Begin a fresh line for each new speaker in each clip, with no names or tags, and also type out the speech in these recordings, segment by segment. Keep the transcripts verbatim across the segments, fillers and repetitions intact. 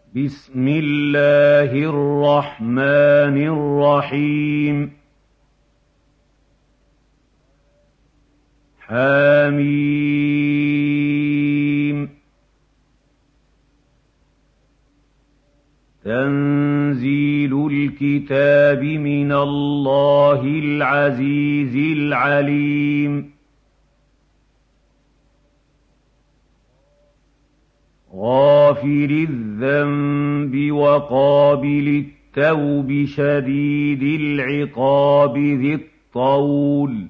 بسم الله الرحمن الرحيم حميم تنزيل الكتاب من الله العزيز العليم غافر الذنب وقابل التوب شديد العقاب ذي الطول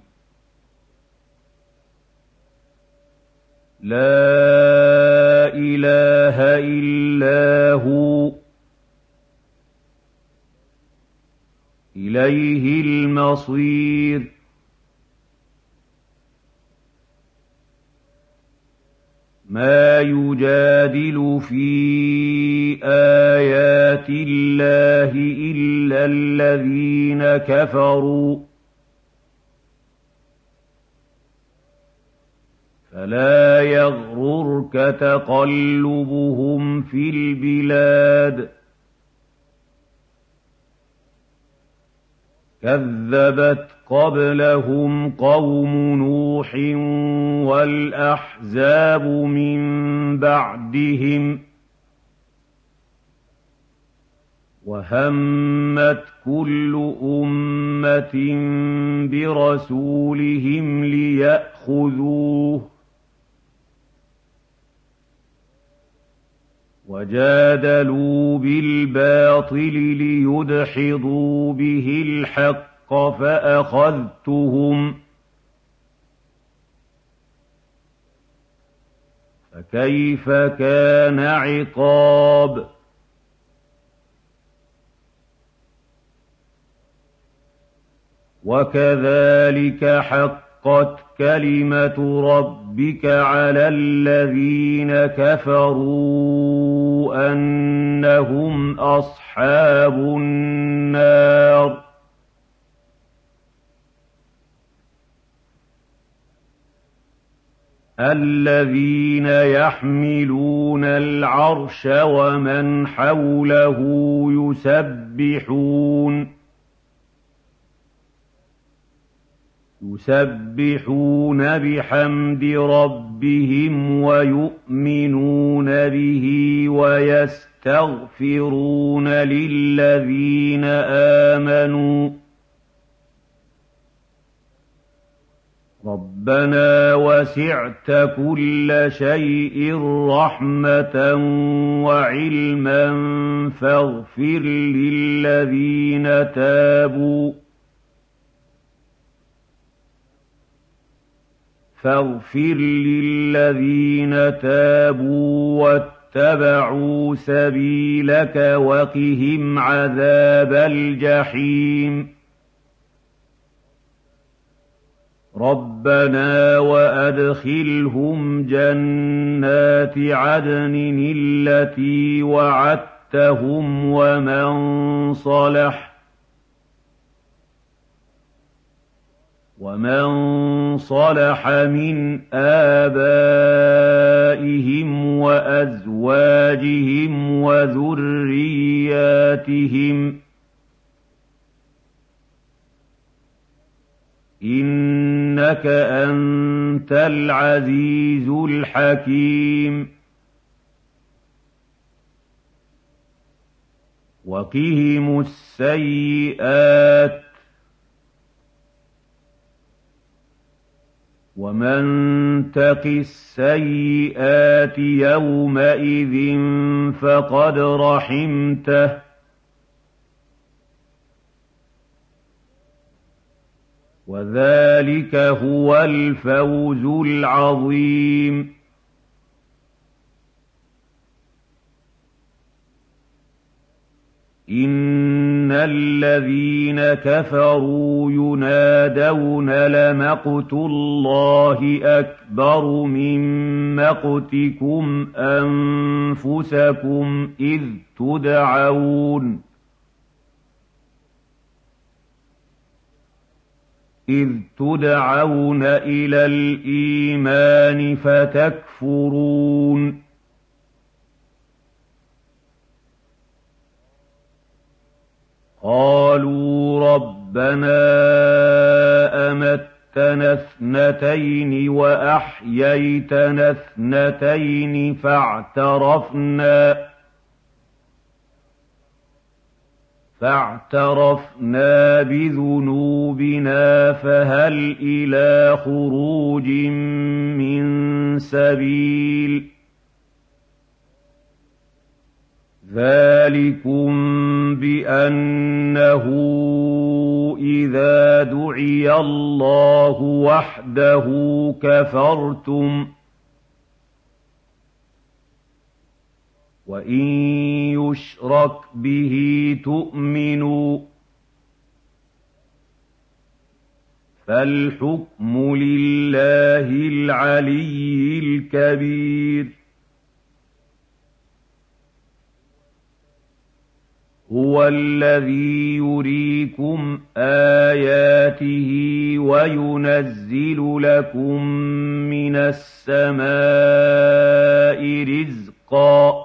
لا إله إلا هو إليه المصير ما يجادل في آيات الله إلا الذين كفروا فلا يغررك تقلبهم في البلاد كذبت قبلهم قوم نوح والأحزاب من بعدهم وهمت كل أمة برسولهم ليأخذوه وجادلوا بالباطل ليدحضوا به الحق فأخذتهم فكيف كان عقاب وكذلك حقت كلمة ربك على الذين كفروا أنهم أصحاب النار الذين يحملون العرش ومن حوله يسبحون يسبحون بحمد ربهم ويؤمنون به ويستغفرون للذين آمنوا ربنا وسعت كل شيء رحمة وعلما فاغفر للذين تابوا فاغفر للذين تابوا واتبعوا سبيلك وقهم عذاب الجحيم ربنا وأدخلهم جنات عدن التي وعدتهم ومن صلح ومن صلح من آبائهم وأزواجهم وذرياتهم إنك أنت العزيز الحكيم وقهم السيئات ومن تق السيئات يومئذ فقد رحمته وذلك هو الفوز العظيم إن الذين كفروا ينادون لمقت الله أكبر من مقتكم أنفسكم إذ تدعون إذ تدعون إلى الإيمان فتكفرون قالوا ربنا أمتنا اثنتين وأحييتنا اثنتين فاعترفنا فاعترفنا بذنوبنا فهل إلى خروج من سبيل ذلكم بأنه إذا دعي الله وحده كفرتم وإن يشرك به تؤمنوا فالحكم لله العلي الكبير هو الذي يريكم آياته وينزل لكم من السماء رزقا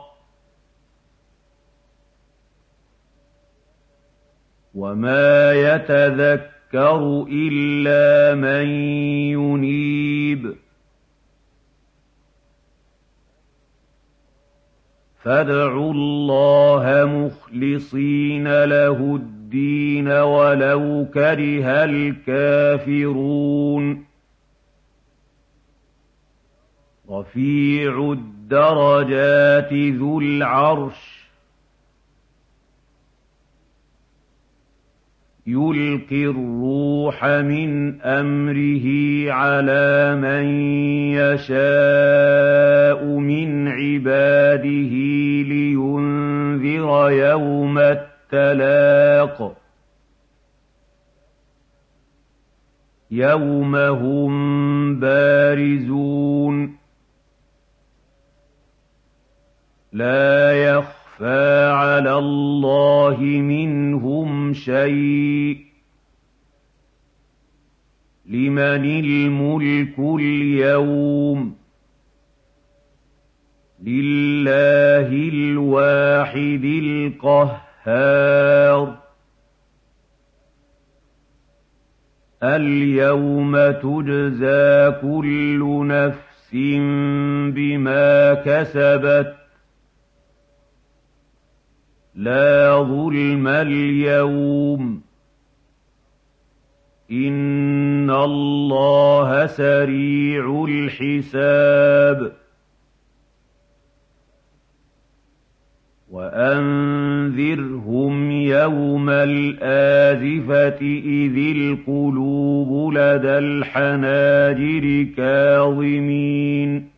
وما يتذكر إلا من ينيب فادعوا الله مخلصين له الدين ولو كره الكافرون رفيع الدرجات ذو العرش يلقي الروح من أمره على من يشاء من عباده لينذر يوم التلاق يوم هم بارزون لا يخفى فَعَلَى اللَّهِ مِنْهُمْ شَيْءٌ لِمَنِ الْمُلْكُ الْيَوْمَ لِلَّهِ الْوَاحِدِ الْقَهَّارِ الْيَوْمَ تُجْزَى كُلُّ نَفْسٍ بِمَا كَسَبَتْ لا ظلم اليوم إن الله سريع الحساب وأنذرهم يوم الآزفة إذ القلوب لدى الحناجر كاظمين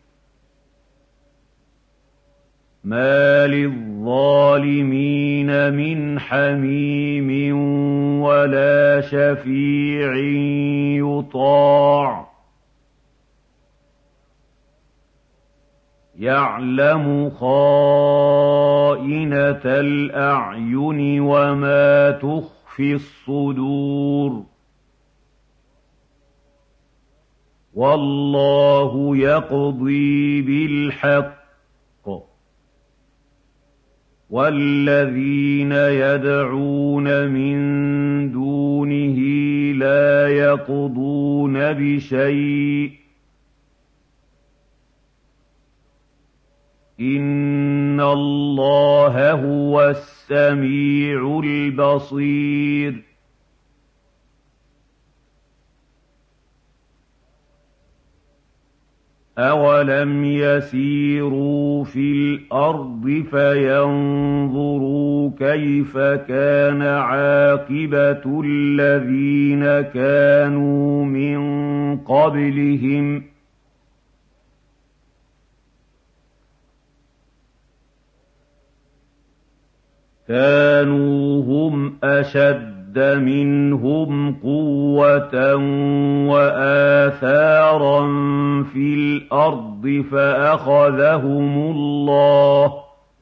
ما للظالمين من حميم ولا شفيع يطاع يعلم خائنة الأعين وما تخفي الصدور والله يقضي بالحق والذين يدعون من دونه لا يقضون بشيء إن الله هو السميع البصير أَوَلَمْ يَسِيرُوا فِي الْأَرْضِ فَيَنظُرُوا كَيْفَ كَانَ عَاقِبَةُ الَّذِينَ كَانُوا مِن قَبْلِهِمْ كَانُوا هُمْ أَشَدَّ منهم قوة وآثارا في الأرض فأخذهم الله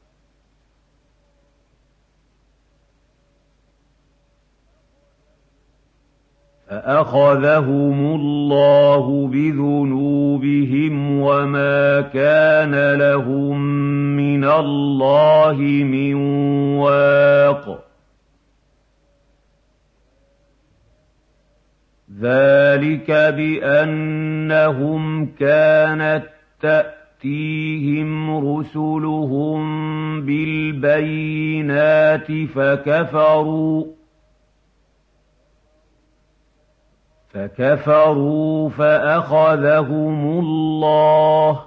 فأخذهم الله بذنوبهم وما كان لهم من الله من واق ذلك بأنهم كانت تأتيهم رسلهم بالبينات فكفروا فكفروا فأخذهم الله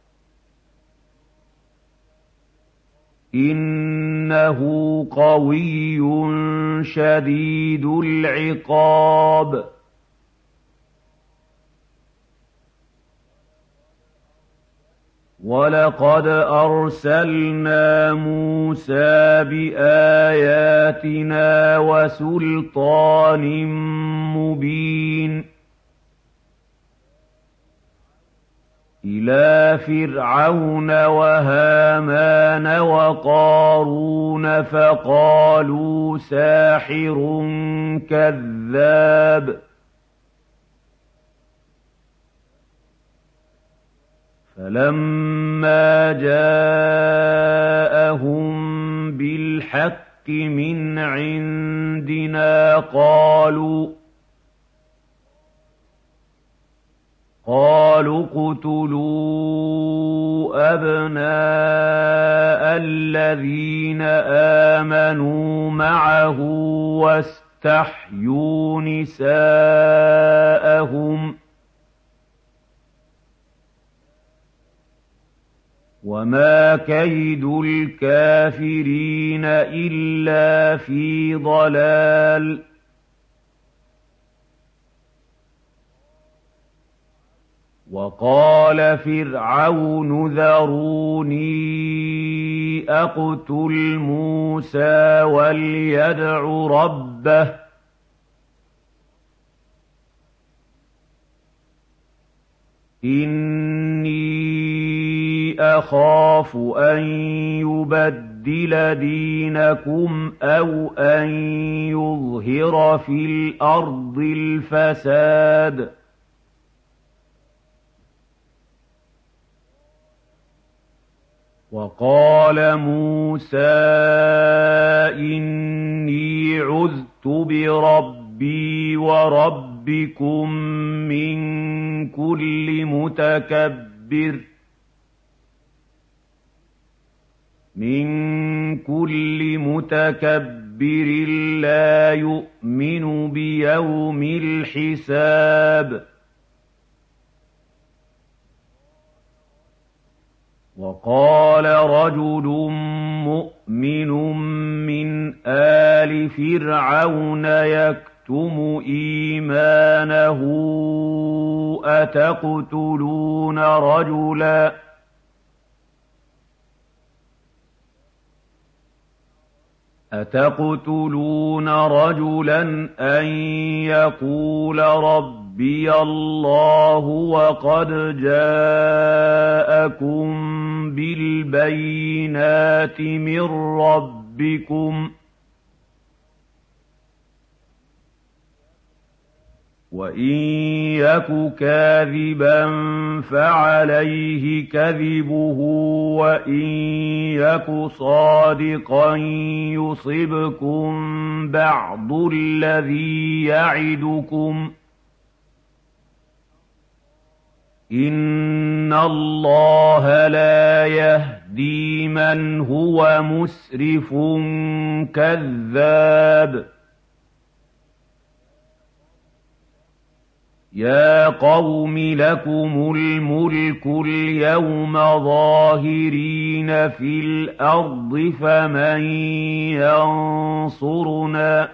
إنه قوي شديد العقاب وَلَقَدْ أَرْسَلْنَا مُوسَىٰ بِآيَاتِنَا وَسُلْطَانٍ مُّبِينٍ إِلَىٰ فِرْعَوْنَ وَهَامَانَ وَقَارُونَ فَقَالُوا سَاحِرٌ كَذَّابٌ فَلَمَّا جَاءَهُم بِالْحَقِّ مِنْ عِندِنَا قَالُوا قَالُوا اقْتُلُوا أَبْنَاءَ الَّذِينَ آمَنُوا مَعَهُ وَاسْتَحْيُوا نِسَاءَهُمْ وَمَا كَيْدُ الْكَافِرِينَ إِلَّا فِي ضَلَالٍ وَقَالَ فِرْعَوْنُ ذَرُونِي أَقْتُلْ مُوسَىٰ وَلْيَدْعُ رَبَّهُ إِنِّي أَخَافُ أَن يُبَدِّلَ دِينَكُمْ أَوْ أَن يُظْهِرَ فِي الْأَرْضِ الْفَسَادَ وَقَالَ مُوسَىٰ إِنِّي عُذْتُ بِرَبِّي وَرَبِّكُم مِّن كُلِّ مُتَكَبِّرٍ مِّن كُلِّ مُتَكَبِّرٍ لَّا يُؤْمِنُ بِيَوْمِ الْحِسَابِ وَقَالَ رَجُلٌ مُّؤْمِنٌ مِّنْ آلِ فِرْعَوْنَ يَكْتُمُ إِيمَانَهُ أَتَقْتُلُونَ رَجُلًا أَتَقْتُلُونَ رَجُلًا أَن يَقُولَ رَبِّيَ اللَّهُ وَقَدْ جَاءَكُم بِالْبَيِّنَاتِ مِن رَّبِّكُمْ ۖ وَإِن يَكُ كَاذِبًا فَعَلَيْهِ كَذِبُهُ وَإِن يَكُ صَادِقًا يُصِبْكُم بَعْضُ الَّذِي يَعِدُكُمْ ۖ إِنَّ اللَّهَ لَا يَهْدِي مَنْ هُوَ مُسْرِفٌ كَذَّابٌ يَا قَوْمِ لَكُمُ الْمُلْكُ الْيَوْمَ ظَاهِرِينَ فِي الْأَرْضِ فَمَن يَنصُرُنَا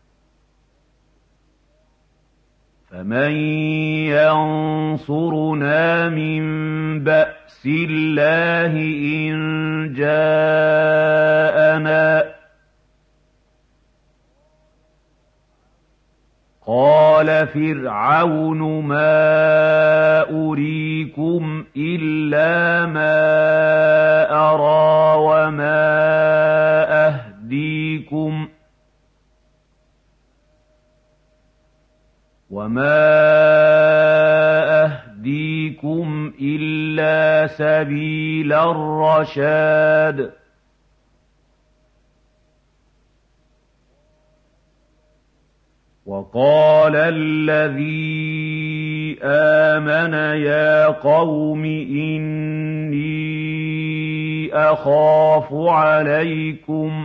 فَمَن يَنصُرُنَا مِن بَأْسِ اللَّهِ إِن جَاءَنَا قَالَ فِرْعَوْنُ مَا أُرِيكُمْ إِلَّا مَا أَرَىٰ وَمَا أَهْدِيكُمْ وَمَا أَهْدِيكُمْ إِلَّا سَبِيلَ الرَّشَادِ وقال الذي آمن يا قوم إني أخاف عليكم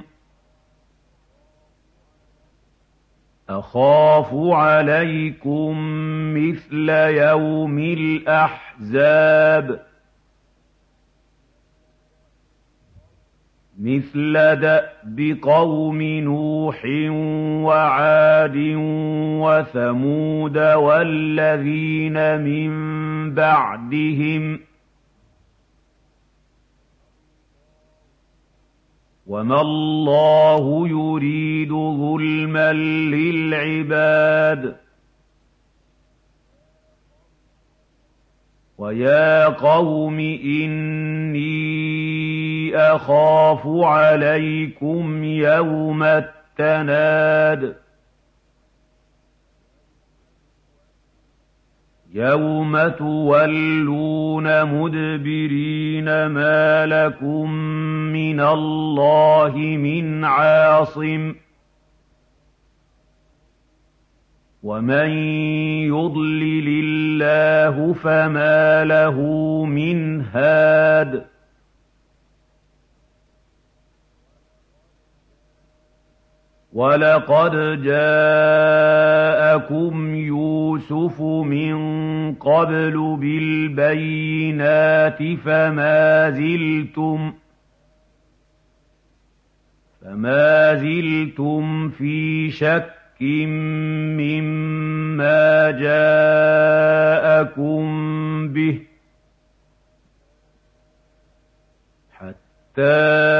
أخاف عليكم مثل يوم الأحزاب مثل دأب قوم نوح وعاد وثمود والذين من بعدهم وما الله يريد ظلما للعباد ويا قوم إني أخاف عليكم يوم التناد يوم تولون مدبرين ما لكم من الله من عاصم ومن يضلل الله فما له من هاد ولقد جاءكم يوسف من قبل بالبينات فما زلتم فما زلتم في شك مما جاءكم به حتى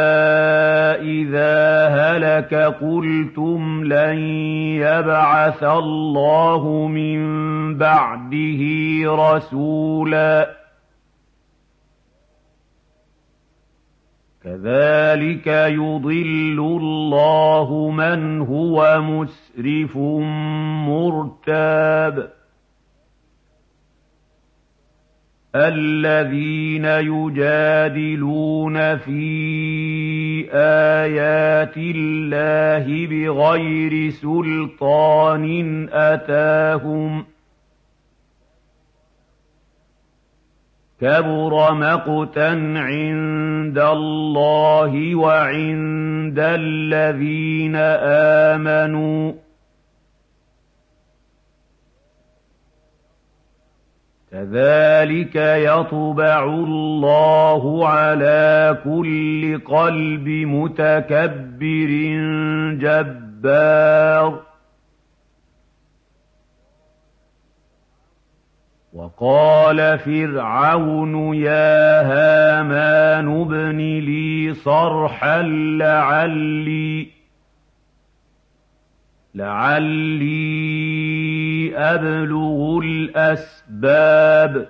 إذا هلك قلتم لن يبعث الله من بعده رسولا كذلك يضل الله من هو مسرف مرتاب الذين يجادلون في آيات الله بغير سلطان أتاهم كبر مقتا عند الله وعند الذين آمنوا كذلك يطبع الله على كل قلب متكبر جبار وقال فرعون يا هامان ابن لي صرحا لعلي لعلي أبلغ الأسباب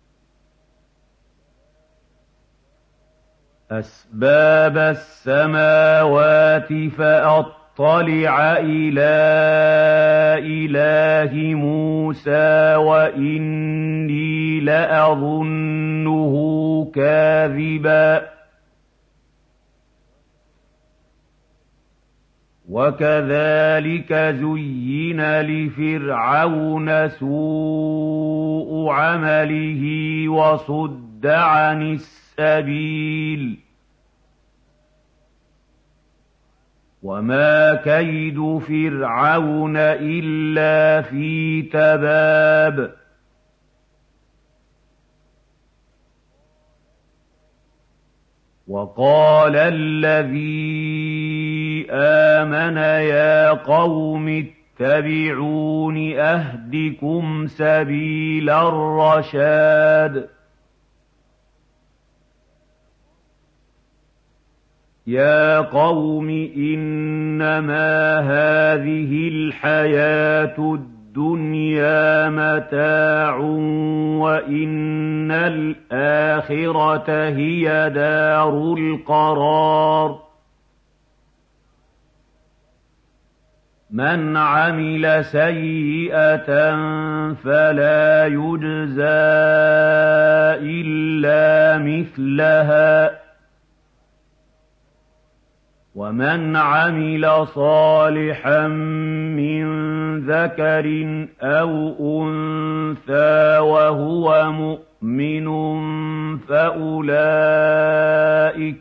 أسباب السماوات فأطلع إلى إله موسى وإني لأظنه كاذبا وكذلك زين لفرعون سوء عمله وصد عن السبيل وما كيد فرعون إلا في تباب وقال الذي آمن يا قوم اتبعون أهدكم سبيل الرشاد يا قوم إنما هذه الحياة الدنيا متاع وإن الآخرة هي دار القرار من عمل سيئة فلا يجزى إلا مثلها ومن عمل صالحا من ذكر أو أنثى وهو مؤمن فأولئك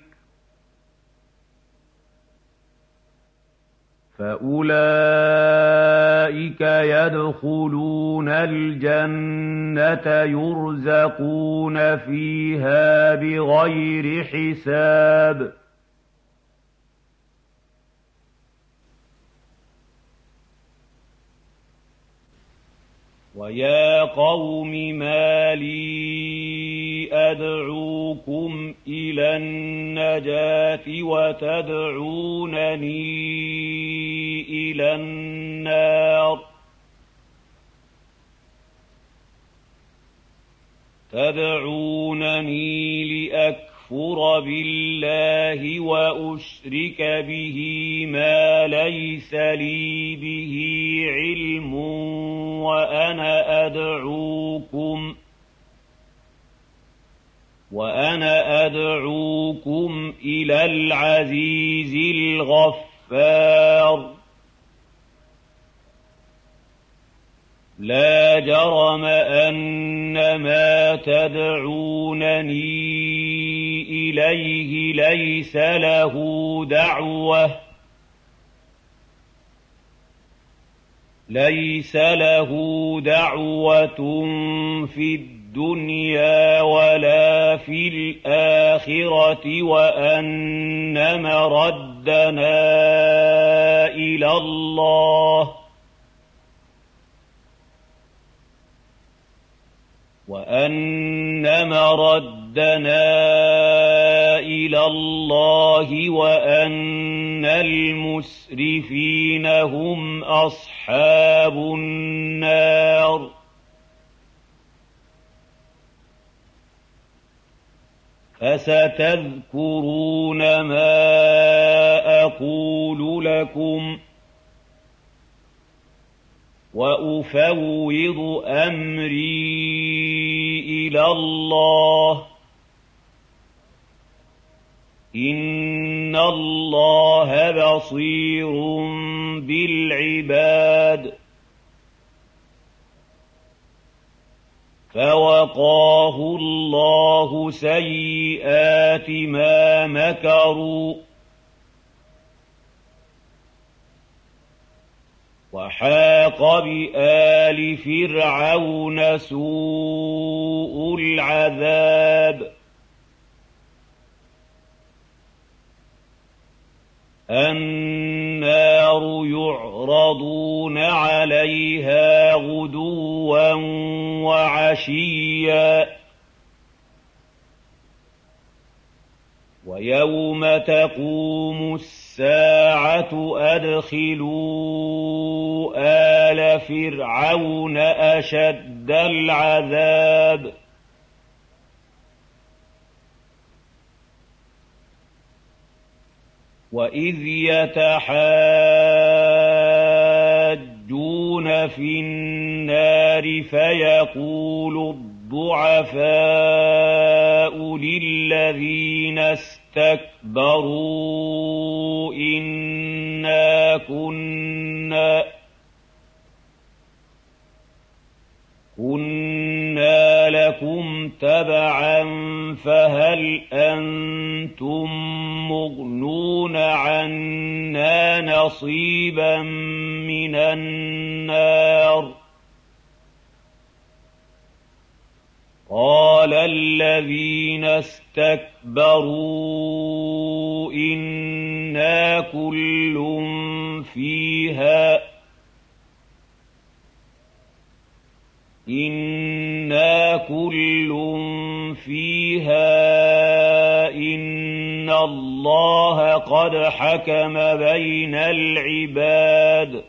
فأولئك يدخلون الجنة يرزقون فيها بغير حساب ويا قوم ما لي أدعوكم إلى النجاة وتدعونني إلى النار تدعونني لأكفر بالله وأشرك به ما ليس لي به علم وأنا أدعوكم وأنا أدعوكم إلى العزيز الغفار لا جرم أن ما تدعونني إليه ليس له دعوة ليس له دعوة في الدنيا ولا في الآخرة وأن مردنا إلى الله وأن مردنا إلى الله وأن المسرفين هم أصحاب النار فستذكرون ما أقول لكم وأفوض أمري إلى الله إن الله بصير بالعباد فوقاه الله سيئات ما مكروا وحاق بآل فرعون سوء العذاب النار يعرضون عليها غدوا وعشيا ويوم تقوم الساعة أدخلوا آل فرعون أشد العذاب وإذ يتحاجون في النار فيقول الضعفاء للذين استكبروا إنا كنا كنا لكم تبعا فهل أنتم مغنون عنا نصيبا من النار قال الذين استكبروا إنا كل فيها إنا كل فيها إن الله قد حكم بين العباد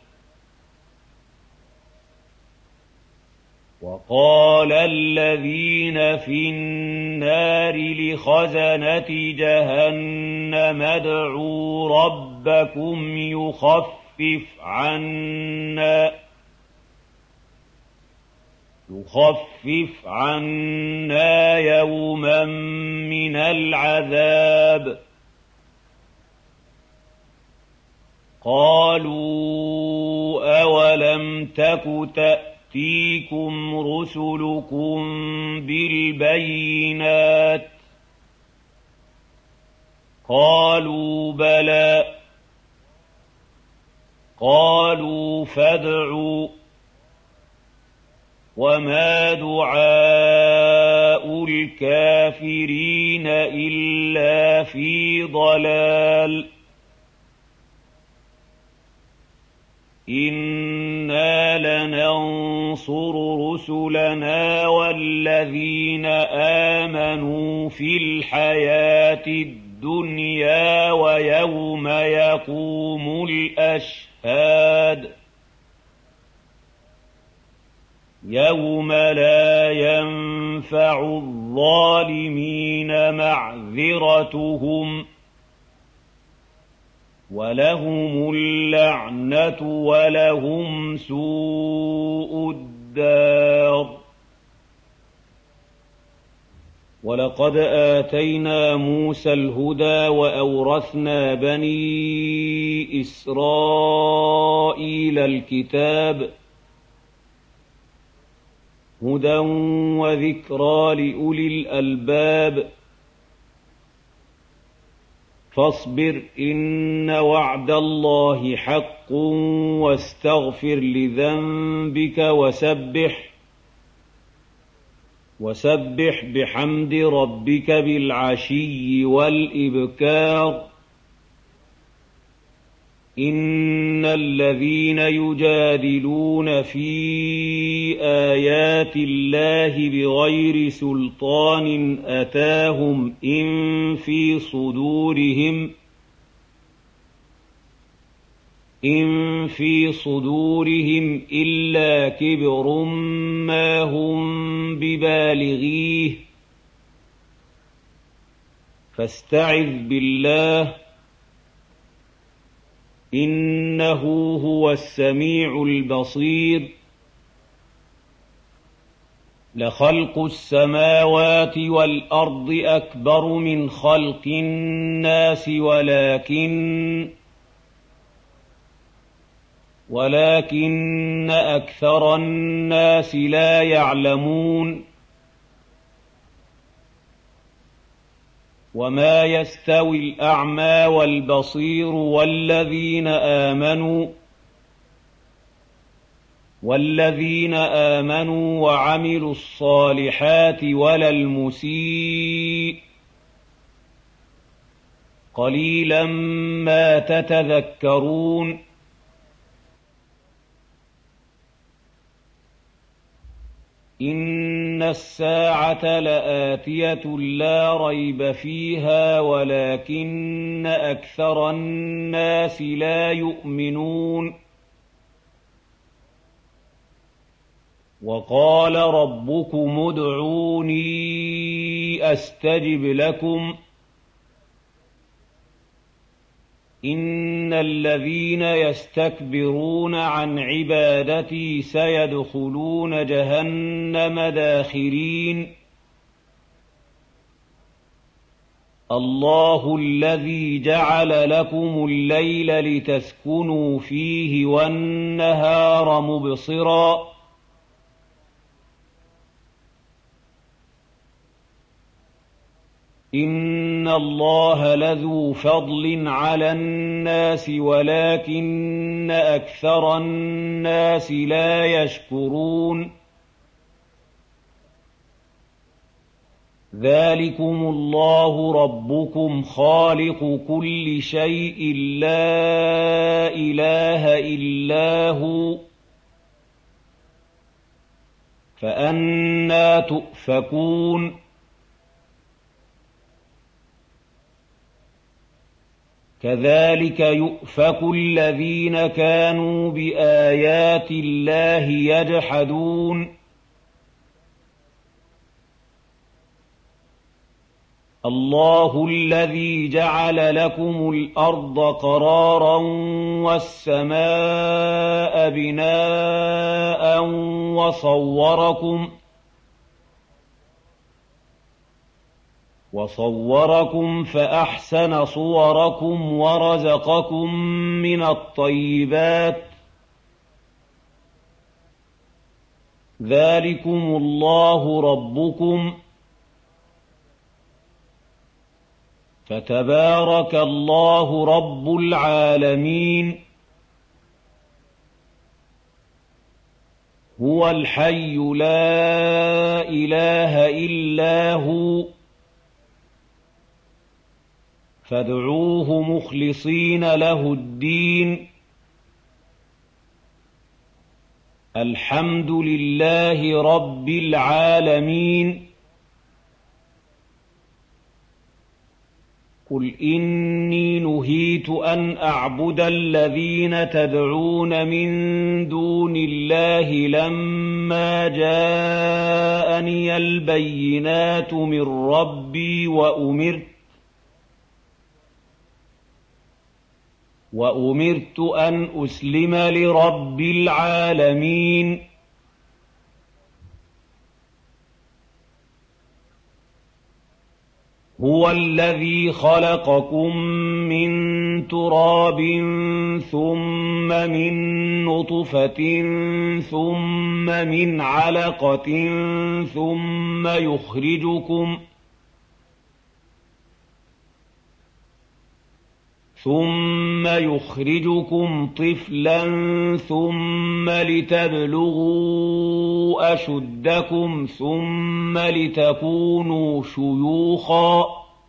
وقال الذين في النار لخزنة جهنم ادعوا ربكم يخفف عنا يخفف عنا يوما من العذاب قالوا أولم تك تأتيكم رسلكم بالبينات قالوا بلى قالوا فادعوا وما دعاء الكافرين إلا في ضلال إنا لننصر رسلنا والذين آمنوا في الحياة الدنيا ويوم يقوم الأشهاد يوم لا ينفع الظالمين معذرتهم ولهم اللعنة ولهم سوء الدار ولقد آتينا موسى الهدى وأورثنا بني إسرائيل الكتاب هدى وذكرى لأولي الألباب فاصبر إن وعد الله حق واستغفر لذنبك وسبح وسبح بحمد ربك بالعشي والإبكار إن الذين يجادلون في آيات الله بغير سلطان أتاهم إن في صدورهم إن في صدورهم إلا كبر ما هم ببالغيه فاستعذ بالله إنه هو السميع البصير لخلق السماوات والأرض أكبر من خلق الناس ولكن ولكن أكثر الناس لا يعلمون وما يستوي الأعمى والبصير والذين آمنوا والذين آمنوا وعملوا الصالحات ولا المسيء قليلا ما تتذكرون إن الساعة لآتية لا ريب فيها ولكن أكثر الناس لا يؤمنون وقال ربكم ادعوني أستجب لكم إن الذين يستكبرون عن عبادتي سيدخلون جهنم داخرين الله الذي جعل لكم الليل لتسكنوا فيه والنهار مبصرا إن الله لذو فضل على الناس ولكن أكثر الناس لا يشكرون ذلكم الله ربكم خالق كل شيء لا إله إلا هو فأنى تؤفكون كذلك يؤفك الذين كانوا بآيات الله يجحدون الله الذي جعل لكم الأرض قرارا والسماء بناء وصوركم وصوركم فأحسن صوركم ورزقكم من الطيبات ذلكم الله ربكم فتبارك الله رب العالمين هو الحي لا إله إلا هو فادعوه مخلصين له الدين الحمد لله رب العالمين قل إني نهيت أن أعبد الذين تدعون من دون الله لما جاءني البينات من ربي وأمرت وأمرت أن أسلم لرب العالمين هو الذي خلقكم من تراب ثم من نطفة ثم من علقة ثم يخرجكم ثم يخرجكم طفلا ثم لتبلغوا أشدكم ثم لتكونوا شيوخا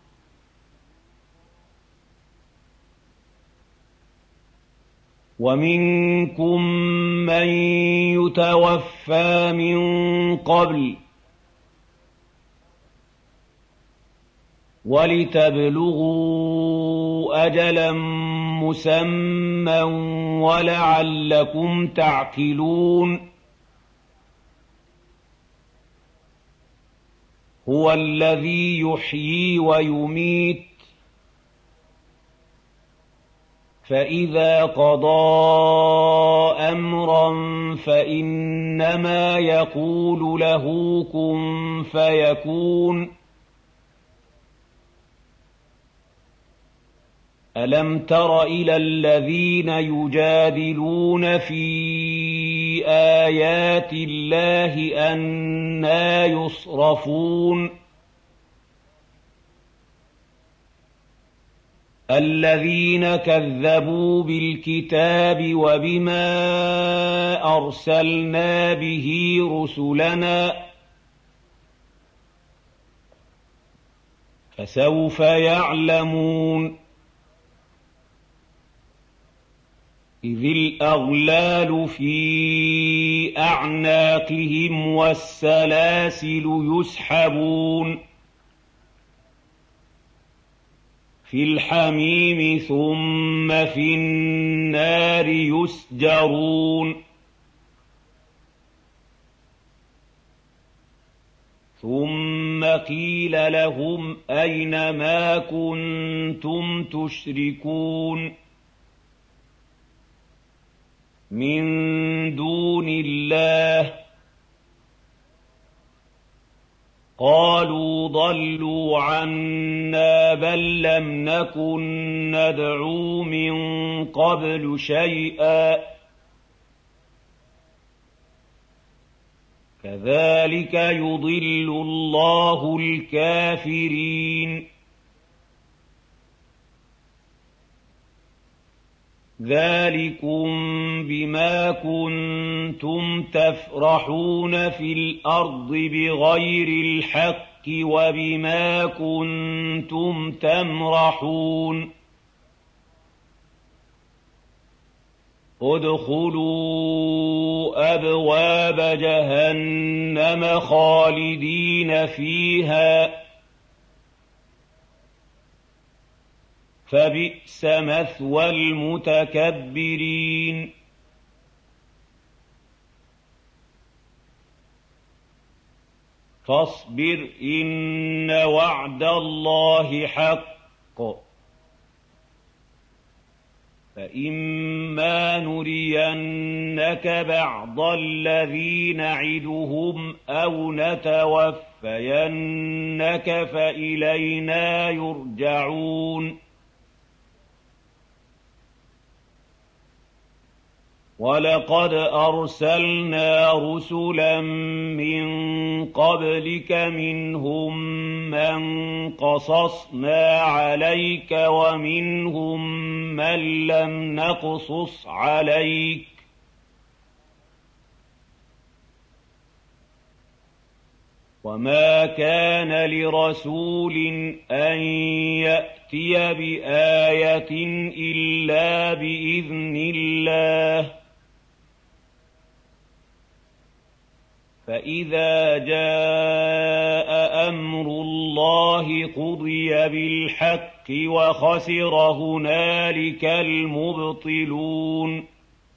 ومنكم من يتوفى من قبل ولتبلغوا أجلا مسمى ولعلكم تعقلون هو الذي يحيي ويميت فإذا قضى أمرا فإنما يقول له كن فيكون ألم تر إلى الذين يجادلون في آيات الله أنى يصرفون الذين كذبوا بالكتاب وبما أرسلنا به رسلنا فسوف يعلمون إذ الأغلال في أعناقهم والسلاسل يسحبون في الحميم ثم في النار يسجرون ثم قيل لهم أين ما كنتم تشركون من دون الله قالوا ضلوا عنا بل لم نكن ندعو من قبل شيئا كذلك يضل الله الكافرين ذلكم بما كنتم تفرحون في الأرض بغير الحق وبما كنتم تمرحون ادخلوا أبواب جهنم خالدين فيها فبئس مثوى المتكبرين فاصبر إن وعد الله حق فإما نرينك بعض الذي نعدهم أو نتوفينك لَنَتَوَفَّيَنَّكَ فَإِلَيْنَا يُرْجَعُونَ وَلَقَدْ أَرْسَلْنَا رُسُلًا مِّن قَبْلِكَ مِنْهُم مَّن قَصَصْنَا عَلَيْكَ وَمِنْهُم مَّن لَّمْ نَقْصُصْ عَلَيْكَ وَمَا كَانَ لِرَسُولٍ أَن يَأْتِيَ بِآيَةٍ إِلَّا بِإِذْنِ اللَّهِ فَإِذَا جَاءَ أَمْرُ اللَّهِ قُضِيَ بِالْحَقِّ وَخَسِرَ هُنَالِكَ الْمُبْطِلُونَ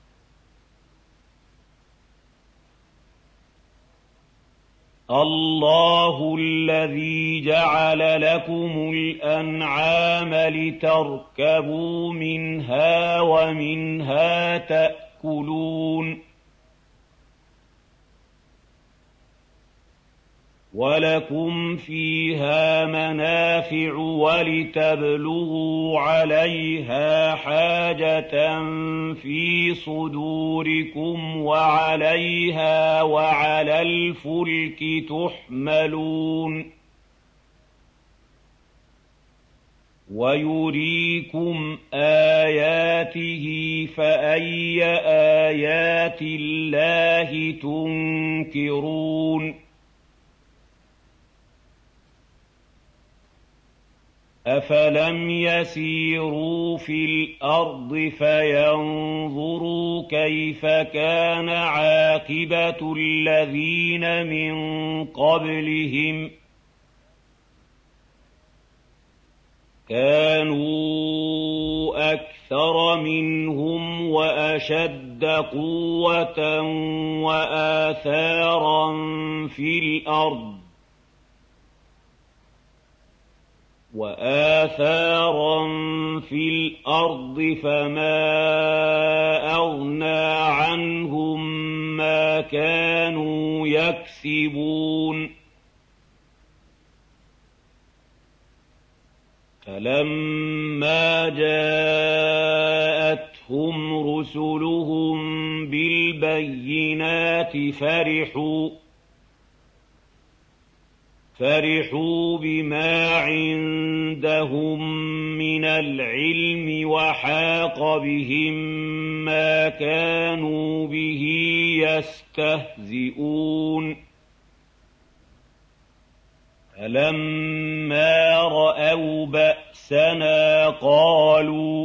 اللَّهُ الَّذِي جَعَلَ لَكُمُ الْأَنْعَامَ لِتَرْكَبُوا مِنْهَا وَمِنْهَا تَأْكُلُونَ وَلَكُمْ فِيهَا مَنَافِعُ وَلِتَبْلُغُوا عَلَيْهَا حَاجَةً فِي صُدُورِكُمْ وَعَلَيْهَا وَعَلَى الْفُلْكِ تُحْمَلُونَ وَيُرِيكُمْ آيَاتِهِ فَأَيَّ آيَاتِ اللَّهِ تُنكِرُونَ أَفَلَمْ يَسِيرُوا فِي الْأَرْضِ فَيَنظُرُوا كَيْفَ كَانَ عَاقِبَةُ الَّذِينَ مِن قَبْلِهِمْ كَانُوا أَكْثَرَ مِنْهُمْ وَأَشَدَّ قُوَّةً وَآثَارًا فِي الْأَرْضِ وآثارا في الأرض فما أغنى عنهم ما كانوا يكسبون فلما جاءتهم رسلهم بالبينات فرحوا فَرِحُوا بِمَا عِندَهُم مِّنَ الْعِلْمِ وَحَاقَ بِهِم مَّا كَانُوا بِهِ يَسْتَهْزِئُونَ فَلَمَّا رَأَوْا بَأْسَنَا قَالُوا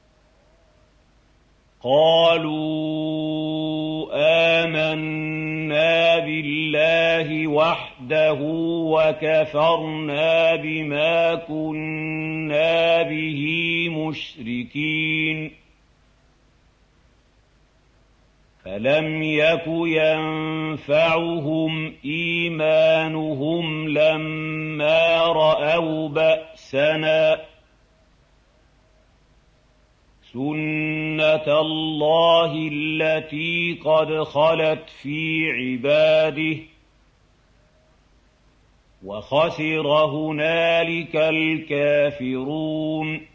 قَالُوا آمَنَّا بِاللَّهِ وَحْدَهُ وَكَفَرْنَا بِمَا كُنَّا بِهِ مُشْرِكِينَ فَلَمْ يَكُ يَنفَعُهُمْ إِيمَانُهُمْ لَمَّا رَأَوْا بَأْسَنَا سُنَّةَ اللَّهِ الَّتِي قَدْ خَلَتْ فِي عِبَادِهِ وَخَسِرَ هُنَالِكَ الْكَافِرُونَ